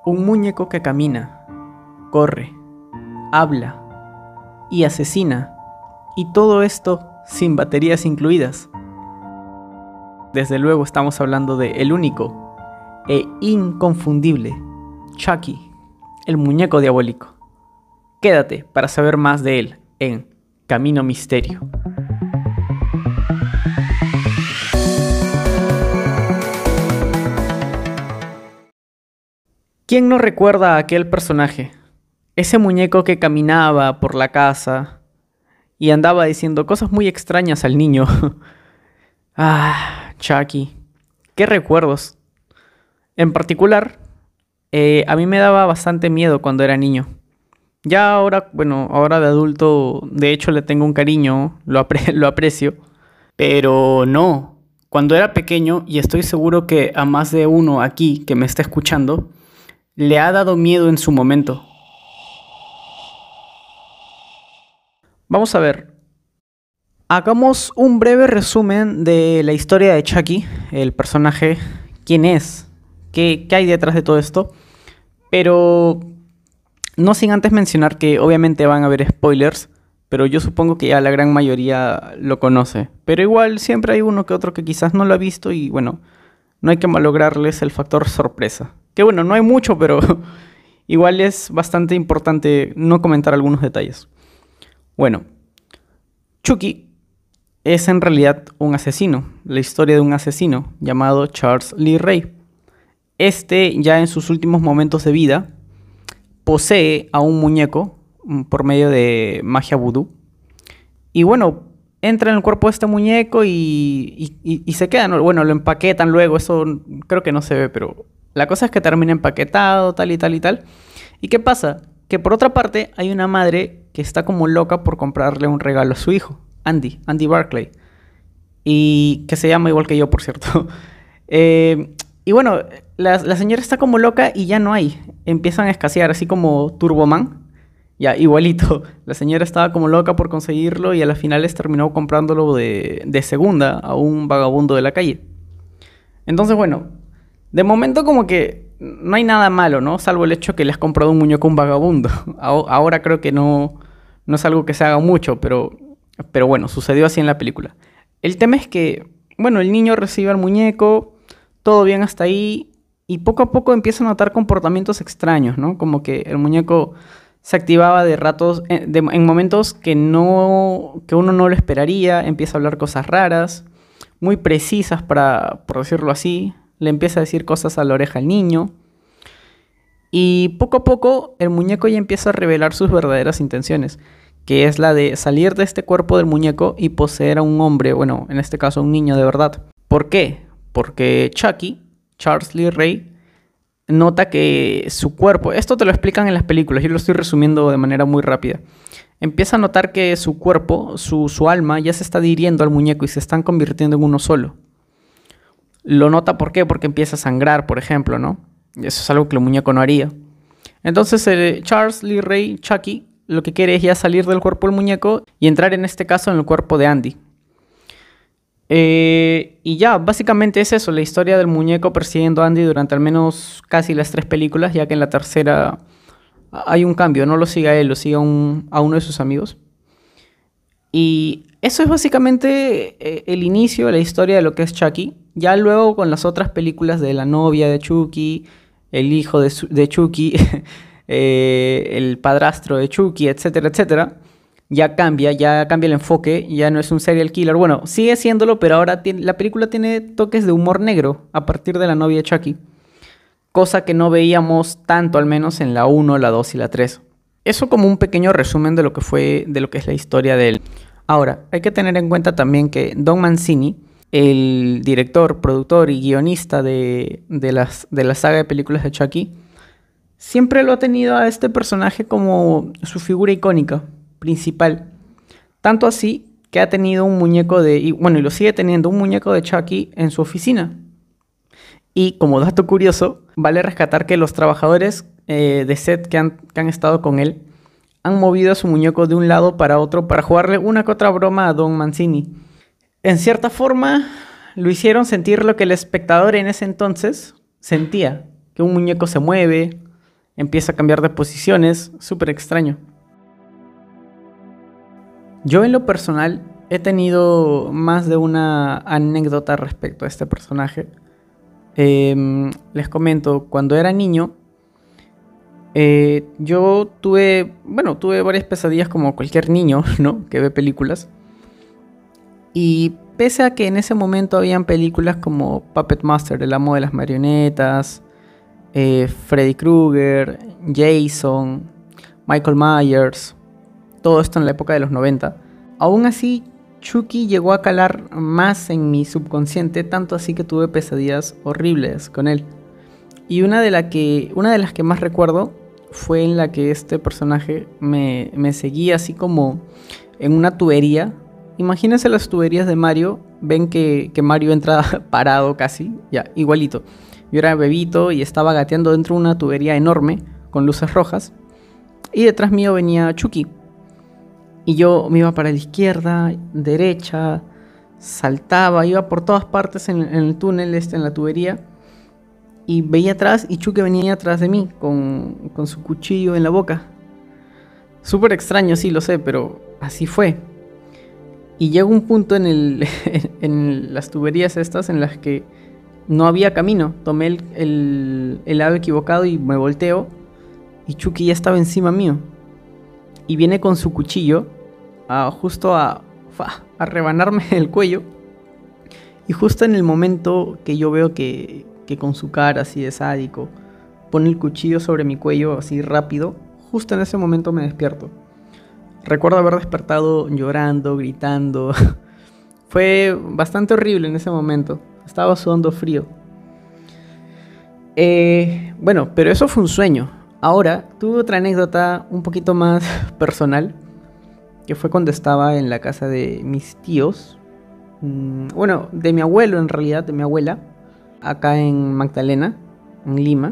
Un muñeco que camina, corre, habla y asesina, y todo esto sin baterías incluidas. Desde luego estamos hablando de el único e inconfundible Chucky, el muñeco diabólico. Quédate para saber más de él en Camino Misterio. ¿Quién no recuerda a aquel personaje? Ese muñeco que caminaba por la casa y andaba diciendo cosas muy extrañas al niño. Chucky. ¿Qué recuerdos? En particular, a mí me daba bastante miedo cuando era niño. Ya ahora, ahora de adulto, de hecho le tengo un cariño, lo aprecio. Pero no, cuando era pequeño, y estoy seguro que a más de uno aquí que me está escuchando, le ha dado miedo en su momento. Vamos a ver. Hagamos un breve resumen de la historia de Chucky, el personaje, quién es, qué hay detrás de todo esto. Pero no sin antes mencionar que obviamente van a haber spoilers, pero yo supongo que ya la gran mayoría lo conoce. Pero igual siempre hay uno que otro que quizás no lo ha visto y bueno, no hay que malograrles el factor sorpresa. Que bueno, no hay mucho, pero igual es bastante importante no comentar algunos detalles. Bueno, Chucky es en realidad un asesino, la historia de un asesino llamado Charles Lee Ray. Este, ya en sus últimos momentos de vida, posee a un muñeco por medio de magia vudú. Y bueno, entra en el cuerpo de este muñeco y se queda, ¿no? Bueno, lo empaquetan luego, eso creo que no se ve, pero la cosa es que termina empaquetado, tal y tal y tal. ¿Y qué pasa? Que por otra parte hay una madre que está como loca por comprarle un regalo a su hijo, Andy Barclay. Y que se llama igual que yo, por cierto. Y bueno, la señora está como loca y ya no hay. Empiezan a escasear, así como Turboman. Ya, igualito. La señora estaba como loca por conseguirlo y a las finales terminó comprándolo de segunda a un vagabundo de la calle. Entonces, bueno, de momento como que no hay nada malo, ¿no? Salvo el hecho que le has comprado un muñeco a un vagabundo. Ahora creo que no es algo que se haga mucho, pero bueno, sucedió así en la película. El tema es que, bueno, el niño recibe al muñeco, todo bien hasta ahí, y poco a poco empieza a notar comportamientos extraños, ¿no? Como que el muñeco se activaba de ratos, en momentos que uno no lo esperaría, empieza a hablar cosas raras, muy precisas por decirlo así, le empieza a decir cosas a la oreja al niño, y poco a poco el muñeco ya empieza a revelar sus verdaderas intenciones, que es la de salir de este cuerpo del muñeco y poseer a un hombre, bueno, en este caso un niño de verdad. ¿Por qué? Porque Chucky, Charles Lee Ray, nota que su cuerpo, esto te lo explican en las películas, yo lo estoy resumiendo de manera muy rápida, empieza a notar que su cuerpo, su alma ya se está adhiriendo al muñeco y se están convirtiendo en uno solo. Lo nota, ¿por qué? Porque empieza a sangrar, por ejemplo, ¿no? Eso es algo que el muñeco no haría. Entonces Charles Lee Ray, Chucky, lo que quiere es ya salir del cuerpo del muñeco y entrar en este caso en el cuerpo de Andy. Y ya, básicamente es eso, la historia del muñeco persiguiendo a Andy durante al menos casi las 3 películas, ya que en la tercera hay un cambio, no lo sigue a él, lo sigue a uno de sus amigos. Y eso es básicamente el inicio de la historia de lo que es Chucky. Ya luego con las otras películas de la novia de Chucky, el hijo de Chucky, el padrastro de Chucky, etcétera, etcétera, ya cambia el enfoque, ya no es un serial killer. Bueno, sigue siéndolo, pero ahora la película tiene toques de humor negro a partir de la novia de Chucky. Cosa que no veíamos tanto, al menos en la 1, la 2 y la 3. Eso como un pequeño resumen de lo que es la historia de él. Ahora, hay que tener en cuenta también que Don Mancini, el director, productor y guionista de la saga de películas de Chucky, siempre lo ha tenido a este personaje como su figura icónica, principal. Tanto así que ha tenido un muñeco y lo sigue teniendo, un muñeco de Chucky en su oficina. Y como dato curioso, vale rescatar que los trabajadores de set que han estado con él han movido a su muñeco de un lado para otro para jugarle una que otra broma a Don Mancini. En cierta forma, lo hicieron sentir lo que el espectador en ese entonces sentía, que un muñeco se mueve, empieza a cambiar de posiciones, súper extraño. Yo en lo personal he tenido más de una anécdota respecto a este personaje. Les comento, cuando era niño, yo tuve varias pesadillas como cualquier niño, ¿no? Que ve películas. Y pese a que en ese momento habían películas como Puppet Master, el amo de las marionetas, Freddy Krueger, Jason, Michael Myers, todo esto en la época de los 90. Aún así, Chucky llegó a calar más en mi subconsciente, tanto así que tuve pesadillas horribles con él. Y una de las que más recuerdo fue en la que este personaje me seguía así como en una tubería. Imagínense las tuberías de Mario, ven que Mario entra parado casi, ya, igualito. Yo era bebito y estaba gateando dentro de una tubería enorme con luces rojas y detrás mío venía Chucky. Y yo me iba para la izquierda, derecha, saltaba, iba por todas partes en el túnel, en la tubería. Y veía atrás y Chucky venía atrás de mí con su cuchillo en la boca. Súper extraño, sí, lo sé, pero así fue. Y llegó un punto en las tuberías estas en las que no había camino. Tomé el lado equivocado y me volteo. Y Chucky ya estaba encima mío. Y viene con su cuchillo justo a rebanarme el cuello. Y justo en el momento que yo veo que con su cara así de sádico pone el cuchillo sobre mi cuello así rápido, justo en ese momento me despierto. Recuerdo haber despertado llorando, gritando. Fue bastante horrible en ese momento. Estaba sudando frío. Bueno, pero eso fue un sueño. Ahora, tuve otra anécdota un poquito más personal, que fue cuando estaba en la casa de mis tíos. Bueno, de mi abuelo en realidad, de mi abuela, acá en Magdalena, en Lima.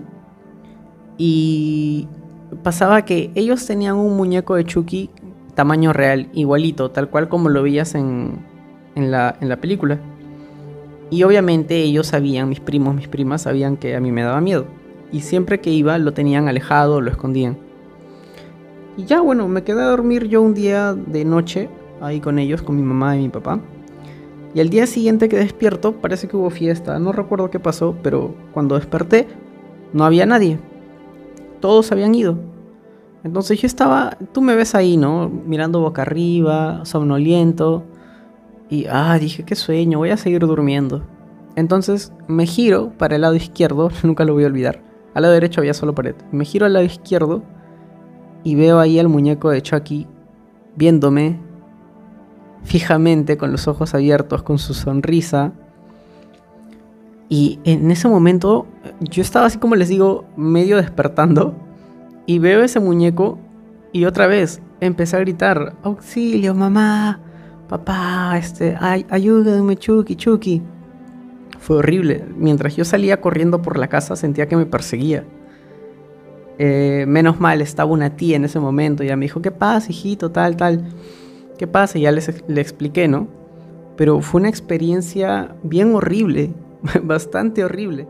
Y pasaba que ellos tenían un muñeco de Chucky tamaño real, igualito, tal cual como lo veías en la película. Y obviamente ellos sabían, mis primos, mis primas sabían que a mí me daba miedo. Y siempre que iba lo tenían alejado, lo escondían. Y ya bueno, me quedé a dormir yo un día de noche ahí con ellos, con mi mamá y mi papá. Y al día siguiente que despierto, parece que hubo fiesta, no recuerdo qué pasó, pero cuando desperté no había nadie. Todos habían ido. Entonces yo estaba, tú me ves ahí, ¿no? Mirando boca arriba, somnoliento. Y dije, qué sueño, voy a seguir durmiendo. Entonces me giro para el lado izquierdo, nunca lo voy a olvidar. Al lado derecho había solo pared. Me giro al lado izquierdo y veo ahí al muñeco de Chucky viéndome fijamente, con los ojos abiertos, con su sonrisa. Y en ese momento yo estaba así, como les digo, medio despertando. Y veo ese muñeco y otra vez empecé a gritar, auxilio, mamá, papá, ayúdame, Chucky, Chucky. Fue horrible. Mientras yo salía corriendo por la casa sentía que me perseguía. Menos mal, estaba una tía en ese momento. Y ella me dijo, ¿qué pasa, hijito? Tal. ¿Qué pasa? Y ya le expliqué, ¿no? Pero fue una experiencia bien horrible. Bastante horrible.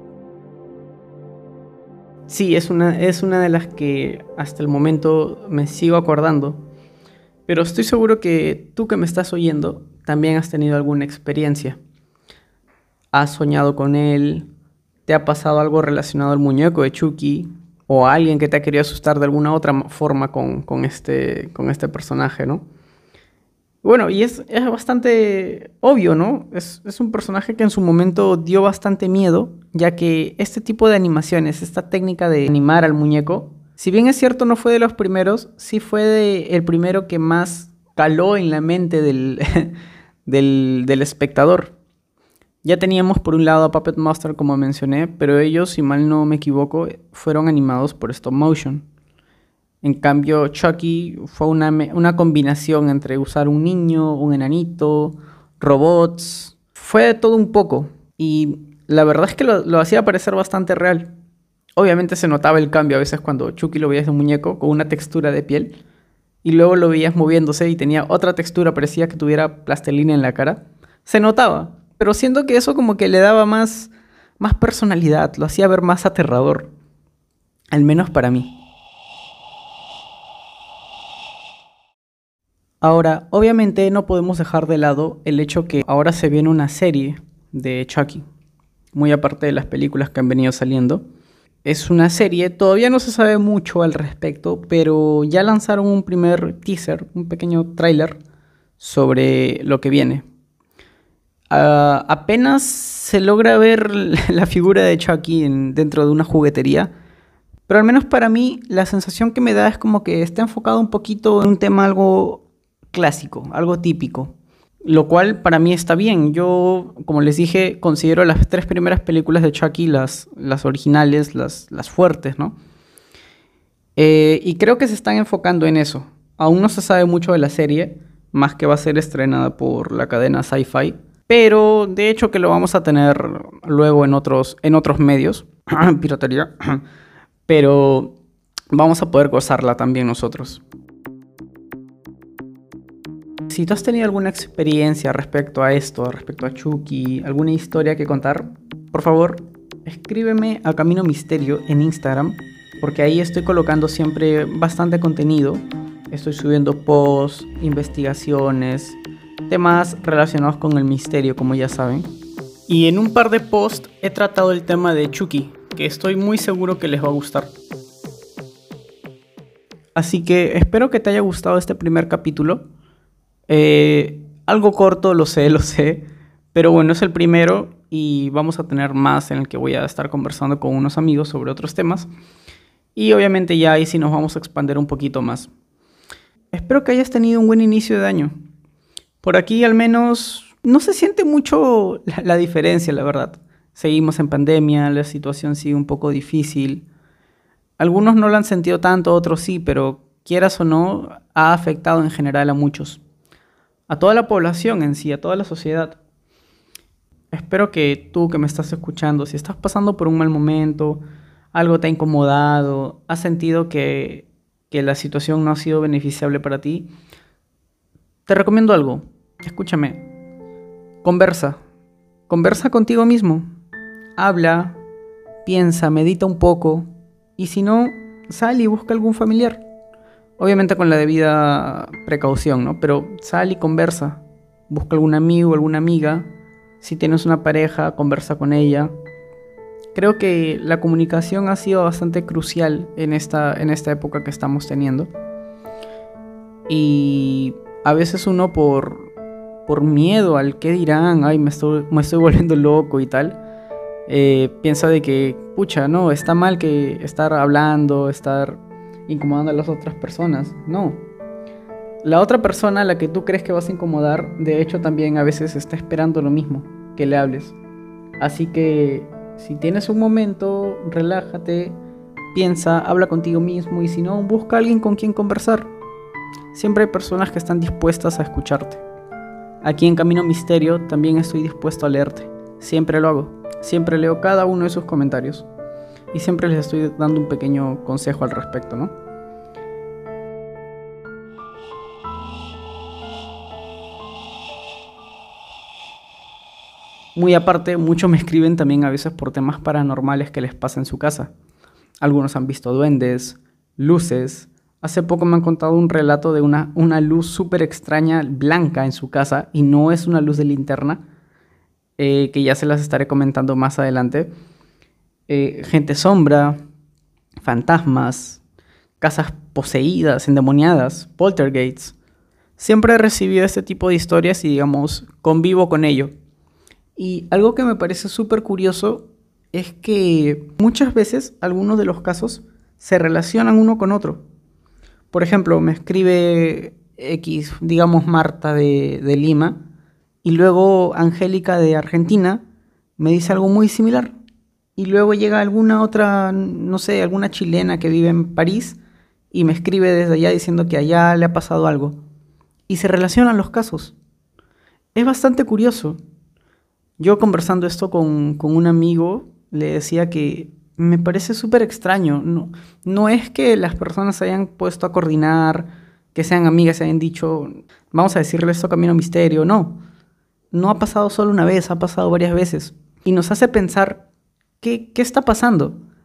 Sí, es una de las que hasta el momento me sigo acordando. Pero estoy seguro que tú que me estás oyendo también has tenido alguna experiencia. ¿Has soñado con él? ¿Te ha pasado algo relacionado al muñeco de Chucky? ¿O a alguien que te ha querido asustar de alguna otra forma con este personaje, ¿no? Bueno, y es bastante obvio, ¿no? Es un personaje que en su momento dio bastante miedo, ya que este tipo de animaciones, esta técnica de animar al muñeco, si bien es cierto no fue de los primeros, sí fue el primero que más caló en la mente del espectador. Ya teníamos por un lado a Puppet Master, como mencioné, pero ellos, si mal no me equivoco, fueron animados por stop motion. En cambio, Chucky fue una combinación entre usar un niño, un enanito, robots. Fue de todo un poco. Y la verdad es que lo hacía parecer bastante real. Obviamente se notaba el cambio a veces cuando Chucky lo veías de un muñeco con una textura de piel. Y luego lo veías moviéndose y tenía otra textura, parecía que tuviera plastilina en la cara. Se notaba. Pero siento que eso como que le daba más personalidad, lo hacía ver más aterrador. al menos para mí. Ahora, obviamente no podemos dejar de lado el hecho que ahora se viene una serie de Chucky, muy aparte de las películas que han venido saliendo. Es una serie, todavía no se sabe mucho al respecto, pero ya lanzaron un primer teaser, un pequeño tráiler sobre lo que viene. Apenas se logra ver la figura de Chucky dentro de una juguetería, pero al menos para mí la sensación que me da es como que está enfocado un poquito en un tema algo clásico, algo típico, lo cual para mí está bien. Yo, como les dije, considero las 3 primeras películas de Chucky las originales, las fuertes, ¿no? Y creo que se están enfocando en eso. Aún no se sabe mucho de la serie, más que va a ser estrenada por la cadena Sci-Fi, pero de hecho que lo vamos a tener luego en otros medios, piratería, pero vamos a poder gozarla también nosotros. Si tú has tenido alguna experiencia respecto a esto, respecto a Chucky, alguna historia que contar, por favor, escríbeme a Camino Misterio en Instagram, porque ahí estoy colocando siempre bastante contenido. Estoy subiendo posts, investigaciones, temas relacionados con el misterio, como ya saben. Y en un par de posts he tratado el tema de Chucky, que estoy muy seguro que les va a gustar. Así que espero que te haya gustado este primer capítulo. Algo corto, lo sé, pero bueno, es el primero y vamos a tener más en el que voy a estar conversando con unos amigos sobre otros temas y obviamente ya ahí sí nos vamos a expandir un poquito más. Espero que hayas tenido un buen inicio de año. Por aquí al menos no se siente mucho la diferencia, la verdad. Seguimos en pandemia, la situación sigue un poco difícil. Algunos no lo han sentido tanto, otros sí, pero quieras o no, ha afectado en general a muchos. A toda la población en sí, a toda la sociedad. Espero que tú que me estás escuchando, si estás pasando por un mal momento, algo te ha incomodado, has sentido que la situación no ha sido beneficiable para ti, te recomiendo algo. Escúchame. Conversa contigo mismo. Habla, piensa, medita un poco. Y si no, sal y busca algún familiar. Obviamente con la debida precaución, ¿no? Pero sal y conversa. Busca algún amigo, alguna amiga. Si tienes una pareja, conversa con ella. Creo que la comunicación ha sido bastante crucial en esta época que estamos teniendo. Y a veces uno por miedo al qué dirán, ay, me estoy volviendo loco y tal, piensa de que, pucha, no, está mal que estar hablando, estar incomodando a las otras personas. No. La otra persona a la que tú crees que vas a incomodar, de hecho también a veces está esperando lo mismo, que le hables. Así que si tienes un momento, relájate, piensa, habla contigo mismo y si no, busca a alguien con quien conversar. Siempre hay personas que están dispuestas a escucharte. Aquí en Camino Misterio también estoy dispuesto a leerte. Siempre lo hago. Siempre leo cada uno de sus comentarios. Y siempre les estoy dando un pequeño consejo al respecto, ¿no? Muy aparte, muchos me escriben también a veces por temas paranormales que les pasa en su casa. Algunos han visto duendes, luces. Hace poco me han contado un relato de una luz súper extraña, blanca en su casa, y no es una luz de linterna, que ya se las estaré comentando más adelante. Gente sombra, fantasmas, casas poseídas, endemoniadas, poltergeists. Siempre he recibido este tipo de historias y, digamos, convivo con ello. Y algo que me parece súper curioso es que muchas veces algunos de los casos se relacionan uno con otro. Por ejemplo, me escribe X, digamos Marta de Lima, y luego Angélica de Argentina me dice algo muy similar. Y luego llega alguna otra, no sé, alguna chilena que vive en París y me escribe desde allá diciendo que allá le ha pasado algo. Y se relacionan los casos. Es bastante curioso. Yo conversando esto con un amigo, le decía que me parece súper extraño. No es que las personas se hayan puesto a coordinar, que sean amigas, se hayan dicho, vamos a decirle esto Camino Misterio. No, no ha pasado solo una vez, ha pasado varias veces. Y nos hace pensar, ¿qué está pasando?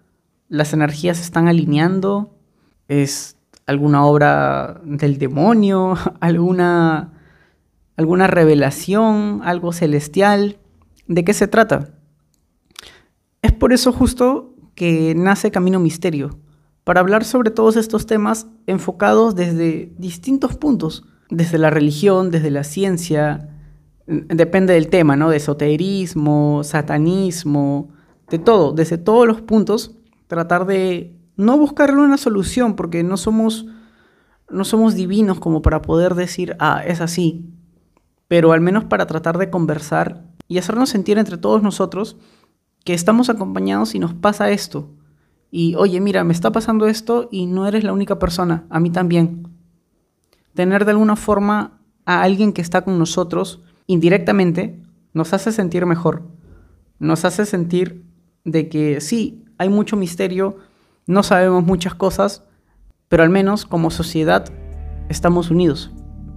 las energías se están alineando, es alguna obra del demonio, alguna revelación, algo celestial. ¿De qué se trata? Es por eso justo que nace Camino Misterio, para hablar sobre todos estos temas enfocados desde distintos puntos, desde la religión, desde la ciencia, depende del tema, ¿no? De esoterismo, satanismo, de todo, desde todos los puntos, tratar de no buscarle una solución, porque no somos divinos como para poder decir, es así, pero al menos para tratar de conversar y hacernos sentir entre todos nosotros que estamos acompañados y nos pasa esto. Y oye, mira, me está pasando esto y no eres la única persona, a mí también. Tener de alguna forma a alguien que está con nosotros indirectamente nos hace sentir mejor. Nos hace sentir de que sí, hay mucho misterio, no sabemos muchas cosas, pero al menos como sociedad estamos unidos.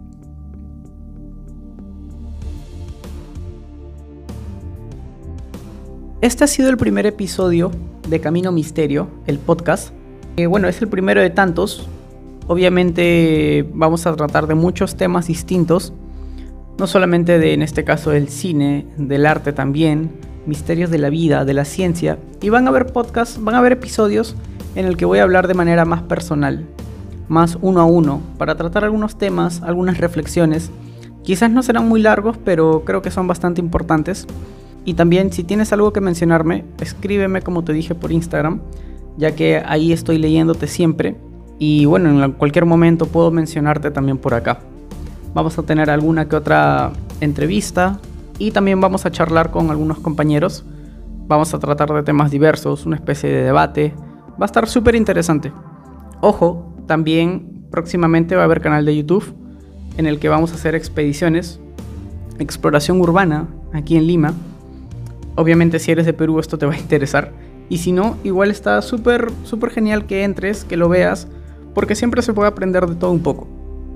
Este ha sido el primer episodio de Camino Misterio, el podcast. Bueno, es el primero de tantos. Obviamente vamos a tratar de muchos temas distintos. No solamente de, en este caso, del cine, del arte también, misterios de la vida, de la ciencia. Y van a haber podcasts, van a haber episodios en el que voy a hablar de manera más personal, más uno a uno, para tratar algunos temas, algunas reflexiones. Quizás no serán muy largos, pero creo que son bastante importantes. Y también, si tienes algo que mencionarme, escríbeme como te dije por Instagram, ya que ahí estoy leyéndote siempre. Y bueno, en cualquier momento puedo mencionarte también por acá. Vamos a tener alguna que otra entrevista y también vamos a charlar con algunos compañeros. Vamos a tratar de temas diversos, una especie de debate. Va a estar súper interesante. Ojo, también próximamente va a haber canal de YouTube en el que vamos a hacer expediciones, exploración urbana aquí en Lima. Obviamente si eres de Perú esto te va a interesar. Y si no, igual está súper genial que entres, que lo veas, porque siempre se puede aprender de todo un poco.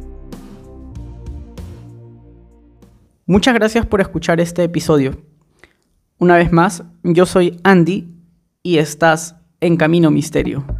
Muchas gracias por escuchar este episodio. Una vez más, yo soy Andy y estás en Camino Misterio.